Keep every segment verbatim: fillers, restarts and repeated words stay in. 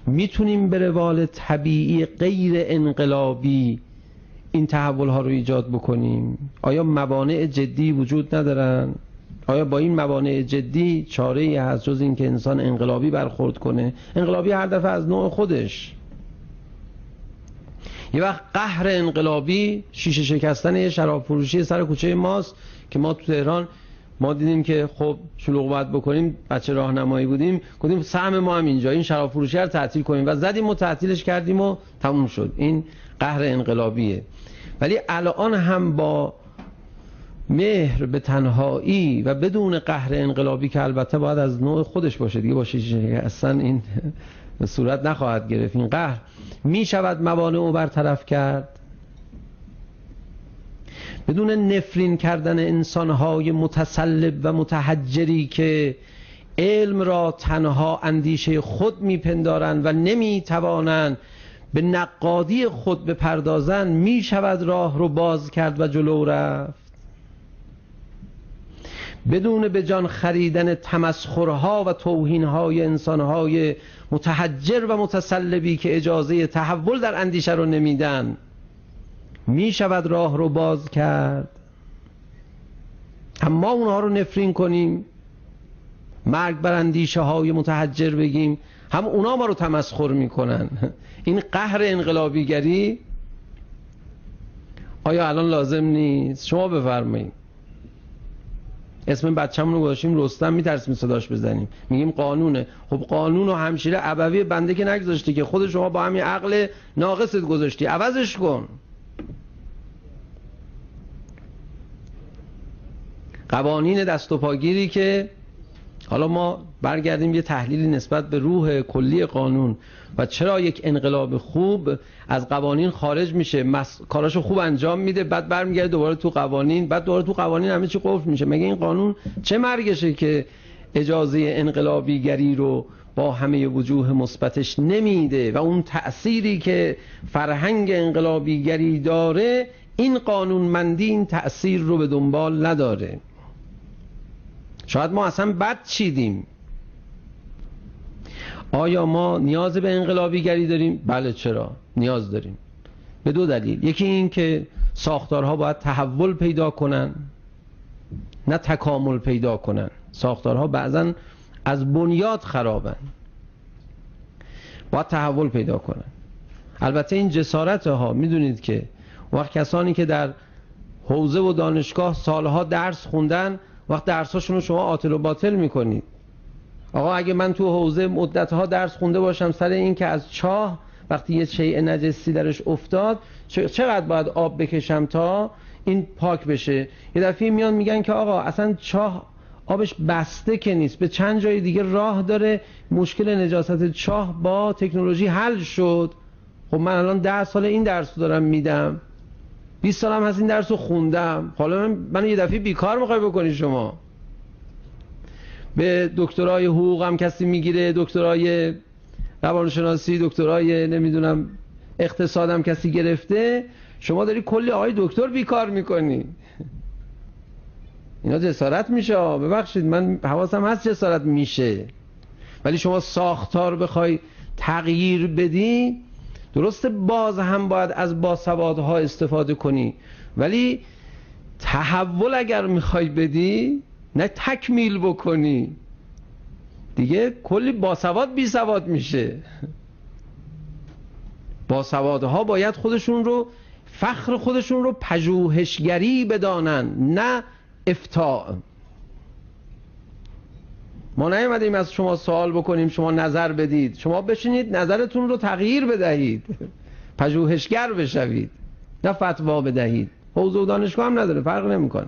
میتونیم به روال طبیعی غیر انقلابی این تحول ها رو ایجاد بکنیم؟ آیا موانع جدی وجود ندارن؟ آیا با این موانع جدی چاره ای هست جز این که انسان انقلابی برخورد کنه؟ انقلابی هر دفعه از نوع خودش. یه وقت قهر انقلابی شیشه شکستن یه شراب فروشی سر کوچه ماست که ما تو تهران ما دیدیم که خب شلوغ باید بکنیم، بچه راهنمایی بودیم، گفتیم سهم ما هم اینجا، این شراب فروشی رو تعطیل کنیم و زدیم و تعطیلش کردیم و تموم شد. این قهر انقلابیه. ولی الان هم با مهر به تنهایی و بدون قهر انقلابی که البته باید از نوع خودش باشه دیگه، باشه اصلا این صورت نخواهد گرفت، این قهر می شود موانع رو برطرف کرد. بدون نفرین کردن انسانهای متسلب و متحجری که علم را تنها اندیشه خود میپندارند و نمیتوانند به نقادی خود بپردازند، می شود راه رو باز کرد و جلو رفت. بدون به جان خریدن تمسخرها و توهینهای انسانهای متحجر و متسلبی که اجازه تحول در اندیشه رو نمیدن، می شود راه رو باز کرد. اما اونها رو نفرین کنیم، مرگ بر اندیشه های متحجر بگیم، هم اونا ما رو تمسخر میکنن. این قهر انقلابیگری آیا الان لازم نیست؟ شما بفرمایید. اسم بچه‌مون رو گذاشتیم رستم، میترسیم صداش بزنیم، میگیم قانونه. خب قانون و همشیره ابوی بنده که نگذاشتی که، خود شما با همین عقل ناقصت گذاشتی، عوضش کن. قوانین دست و پاگیری که حالا ما برگردیم یه تحلیلی نسبت به روح کلی قانون و چرا یک انقلاب خوب از قوانین خارج میشه، مس... کاراشو خوب انجام میده، بعد برمیگرده دوباره تو قوانین، بعد دوباره تو قوانین همه چی قفل میشه. مگه این قانون چه مرگشه که اجازه انقلابیگری رو با همه وجوه مثبتش نمیده و اون تأثیری که فرهنگ انقلابیگری داره این قانونمندی این تأثیر رو به دنبال نداره؟ شاید ما اصلا بد چیدیم. آیا ما نیاز به انقلابیگری داریم؟ بله، چرا نیاز داریم؟ به دو دلیل. یکی این که ساختارها باید تحول پیدا کنن، نه تکامل پیدا کنن. ساختارها بعضا از بنیاد خرابن، باید تحول پیدا کنن. البته این جسارت ها میدونید که وقت کسانی که در حوزه و دانشگاه سالها درس خوندن، وقت درساشون رو شما عاطل و باطل میکنید. آقا اگه من تو حوزه مدتها درس خونده باشم سر این که از چاه وقتی یه شیء نجسی درش افتاد چقدر باید آب بکشم تا این پاک بشه، یه دفعه میان میگن که آقا اصلا چاه آبش بسته که نیست، به چند جای دیگه راه داره، مشکل نجاست چاه با تکنولوژی حل شد. خب من الان ده سال این درس رو دارم میدم، بیست سالم هست این درس رو خوندم، حالا من, من یه دفعه بیکار میخوای بکنی شما؟ به دکترای حقوق هم کسی میگیره، دکترای روانشناسی، دکترای نمیدونم اقتصاد هم کسی گرفته، شما داری کلی آقای دکتر بیکار میکنی. اینا جسارت میشه. ببخشید من حواسم هست جسارت میشه، ولی شما ساختار بخوای تغییر بدی، درسته باز هم باید از باسوادها استفاده کنی، ولی تحول اگر میخوای بدی نه تکمیل بکنی، دیگه کلی باسواد بی سواد میشه. باسوادها باید خودشون رو، فخر خودشون رو پژوهشگری بدانن، نه افتاء. ما نیومدیم از شما سوال بکنیم شما نظر بدید، شما بشینید نظرتون رو تغییر بدهید، پژوهشگر بشوید، نه فتوا بدهید. حوزه و دانشگاه هم نداره، فرق نمیکنه.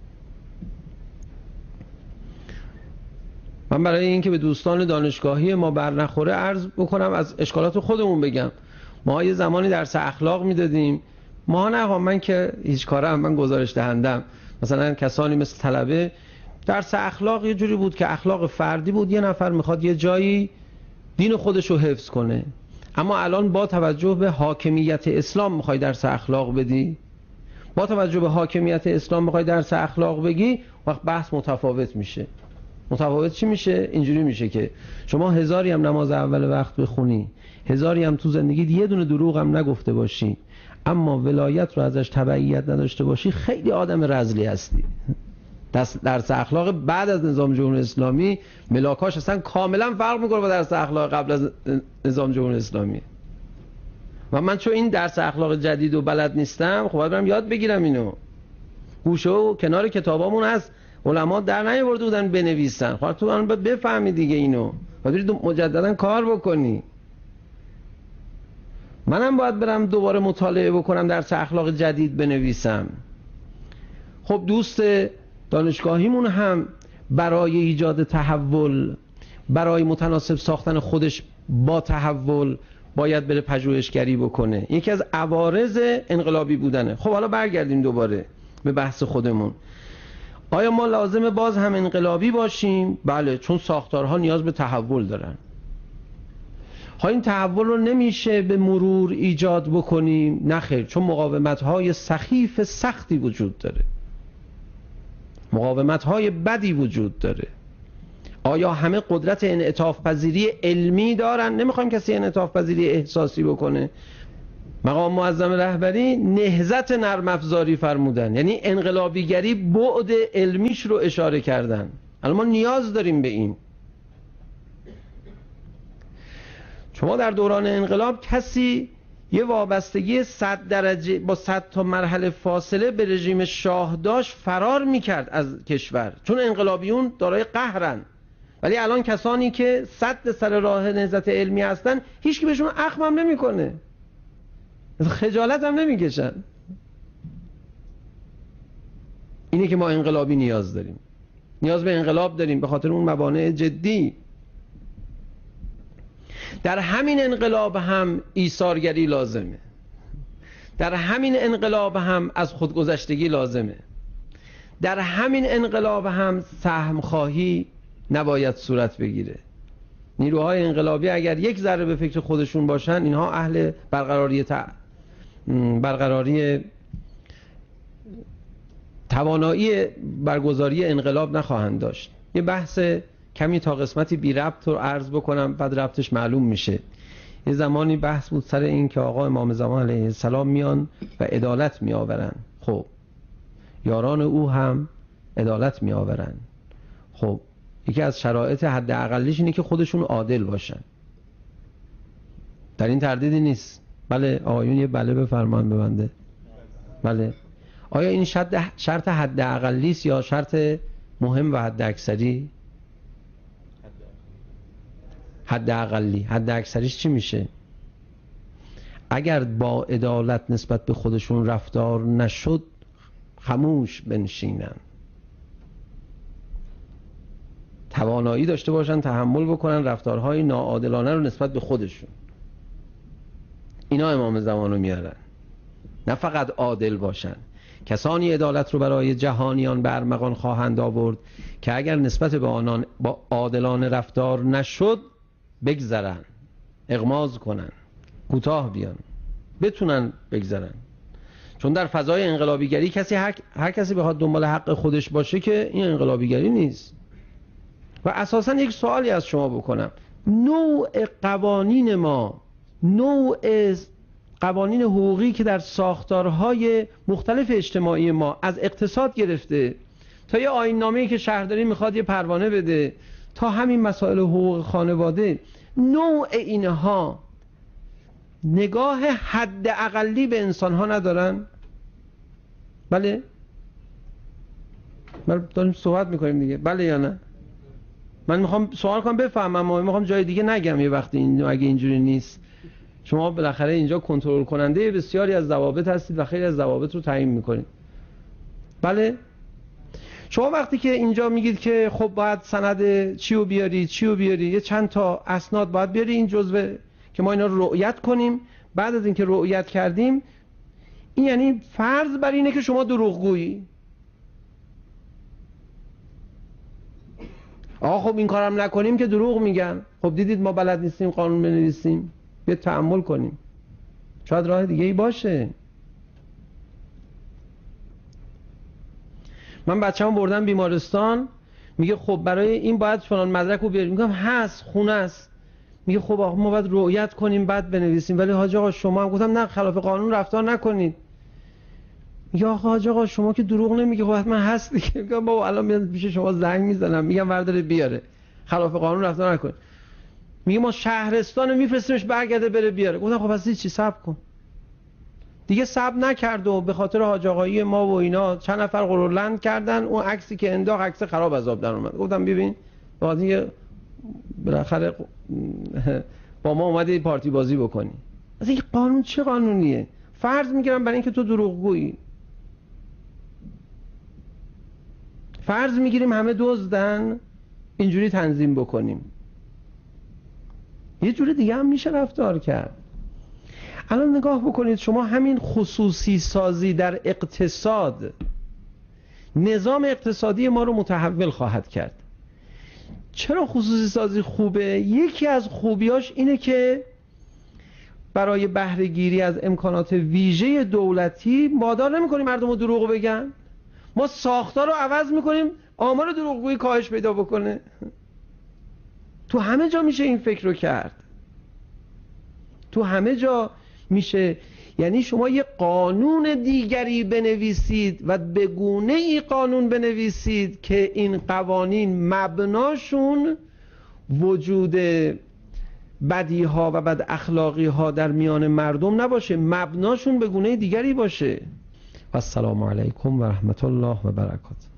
من برای اینکه به دوستان دانشگاهی ما بر نخوره عرض بکنم، از اشکالات خودمون بگم. ما یه زمانی درس اخلاق میدادیم، ما نه من که هیچ کارم، من گزارش دهندم، مثلا کسانی مثل طلبه، درس اخلاق یه جوری بود که اخلاق فردی بود، یه نفر میخواد یه جایی دین خودش رو حفظ کنه. اما الان با توجه به حاکمیت اسلام میخوای درس اخلاق بدی، با توجه به حاکمیت اسلام میخوای درس اخلاق بگی، وقت بحث متفاوت میشه. متفاوت چی میشه؟ اینجوری میشه که شما هزاری هم نماز اول وقت بخونی، هزاری هم تو زندگیت یه دونه دروغ هم نگفته باشی، اما ولایت رو ازش تبعیت نداشته باشی، خیلی آدم رذلی هستی. درس اخلاق بعد از نظام جمهوری اسلامی ملاکاش اصلا کاملا فرق میکنه با درس اخلاق قبل از نظام جمهوری اسلامی. و من چون این درس اخلاق جدید و بلد نیستم، خب باید برم یاد بگیرم اینو. گوشه و کنار کتابامون هست، علما در نیاورده بودن بنویسن. خب تو الان بفهمی دیگه اینو، باید مجددا کار بکنی. منم باید برم دوباره مطالعه بکنم، درس اخلاق جدید بنویسم. خب دوست دانشگاهیمون هم برای ایجاد تحول، برای متناسب ساختن خودش با تحول باید بره پژوهشگری بکنه. یکی از عوارض انقلابی بودنه. خب حالا برگردیم دوباره به بحث خودمون. آیا ما لازمه باز هم انقلابی باشیم؟ بله، چون ساختارها نیاز به تحول دارن. ها این تحول رو نمیشه به مرور ایجاد بکنیم؟ نخیر، چون مقاومت‌های سخیف سختی وجود داره، مقاومت‌های بدی وجود داره. آیا همه قدرت انعطاف پذیری علمی دارن؟ نمیخوایم کسی انعطاف پذیری احساسی بکنه. مقام معظم رهبری نهضت نرم افزاری فرمودن، یعنی انقلابیگری بعد علمیش رو اشاره کردن. الان ما نیاز داریم به این. شما در دوران انقلاب کسی یه وابستگی صد درجه با صد تا مرحله فاصله به رژیم شاه داشت، فرار میکرد از کشور، چون انقلابیون دارای قهرن. ولی الان کسانی که صد سر راه نهضت علمی هستن، هیچ کی بهشون اخم هم نمیکنه، خجالت هم نمیکشن. اینه که ما انقلابی نیاز داریم، نیاز به انقلاب داریم به خاطر اون موانع جدی. در همین انقلاب هم ایثارگری لازمه، در همین انقلاب هم از خودگذشتگی لازمه، در همین انقلاب هم سهم خواهی نباید صورت بگیره. نیروهای انقلابی اگر یک ذره به فکر خودشون باشن، اینها اهل برقراری ت... برقراری توانایی برگزاری انقلاب نخواهند داشت. یه بحث کمی تا قسمتی بی ربط رو عرض بکنم، بعد ربطش معلوم میشه. یه زمانی بحث بود سر این که آقا امام زمان علیه السلام میان و عدالت میآورن. خب یاران او هم عدالت میآورن. خب یکی از شرایط حد اقلیش اینه که خودشون عادل باشن. در این تردیدی نیست. بله آقایون یه بله بفرمان به بنده. بله. آیا این شرط شرط حد اقلی است یا شرط مهم و حد اکثری؟ حد اقلی. حد اکثریش چی میشه؟ اگر با عدالت نسبت به خودشون رفتار نشد، خاموش بنشینن، توانایی داشته باشن تحمل بکنن رفتارهای ناعادلانه رو نسبت به خودشون. اینا امام زمان رو میارن، نه فقط عادل باشن. کسانی عدالت رو برای جهانیان به ارمغان خواهند آورد که اگر نسبت به آنان با عادلانه رفتار نشد، بگذرن، اغماض کنن، کوتاه بیان، بتونن بگذرن. چون در فضای انقلابیگری کسی هر, هر کسی بخواد دنبال حق خودش باشه که این انقلابیگری نیست. و اساسا یک سوالی از شما بکنم، نوع قوانین ما، نوع قوانین حقوقی که در ساختارهای مختلف اجتماعی ما، از اقتصاد گرفته تا یه آیین‌نامه‌ای که شهرداری میخواد یه پروانه بده، تا همین مسائل حقوق خانواده، نوع اینها نگاه حد اقلی به انسان‌ها ندارن؟ بله؟ من داریم صحبت میکنیم دیگه، بله یا نه؟ من میخوام سوال کنم بفهمم، اما میخوام جای دیگه نگم یه وقتی این اگه اینجوری نیست. شما بالاخره اینجا کنترل کننده بسیاری از ضوابط هستید و خیلی از ضوابط رو تعیین میکنید. بله؟ شما وقتی که اینجا میگید که خب باید سند چی رو بیاری چی رو بیاری، یه چند تا اسناد باید بیاری، این جزوه که ما اینا رو رؤیت کنیم. بعد از اینکه رؤیت کردیم، این یعنی فرض بر اینه که شما دروغگویی. آقا خب این کارم نکنیم که دروغ میگن. خب دیدید ما بلد نیستیم قانون بنویسیم، بیا تأمل کنیم، شاید راه دیگه ای باشه. من بچه‌مو بردم بیمارستان، میگه خب برای این باید فلان مدرک رو بیاریم. میگم هست، خونه است. میگه خب آقا ما باید رؤیت کنیم بعد بنویسیم. ولی حاج آقا شما هم گفتم نه خلاف قانون رفتار نکنید. میگه آقا حاج آقا شما که دروغ نمیگه، خب حتما هست دیگه. میگم بابا الان میاد پیش شما زنگ میزنم میگم برداره بیاره، خلاف قانون رفتار نکن. میگه ما شهرستان رو میفرستیمش برگرده بره بیاره. گفتم خب پس چی، صبر کن دیگه. صبر نکرد و به خاطر حاج آقایی ما و اینا چند نفر غرورلند کردن. اون عکسی که انداخت عکس خراب از آب در اومد. گفتم ببین بعد بالاخره با ما اومده پارتی بازی بکنی. از این قانون چه قانونیه؟ فرض میگیرم برای اینکه تو دروغگویی، فرض میگیریم همه دزدن، اینجوری تنظیم بکنیم. یه جوری دیگه هم میشه رفتار کرد. الان نگاه بکنید شما، همین خصوصی سازی در اقتصاد نظام اقتصادی ما رو متحول خواهد کرد. چرا خصوصی سازی خوبه؟ یکی از خوبیاش اینه که برای بهره گیری از امکانات ویژه دولتی وادار نمی‌کنیم مردم رو دروغ بگن. ما ساختار رو عوض می‌کنیم آمار دروغگویی کاهش پیدا بکنه. تو همه جا میشه این فکر رو کرد، تو همه جا میشه. یعنی شما یه قانون دیگری بنویسید و به گونه ای قانون بنویسید که این قوانین مبناشون وجود بدیها و بد اخلاقی ها در میان مردم نباشه، مبناشون به گونه دیگری باشه. و السلام علیکم و رحمت الله و برکاته.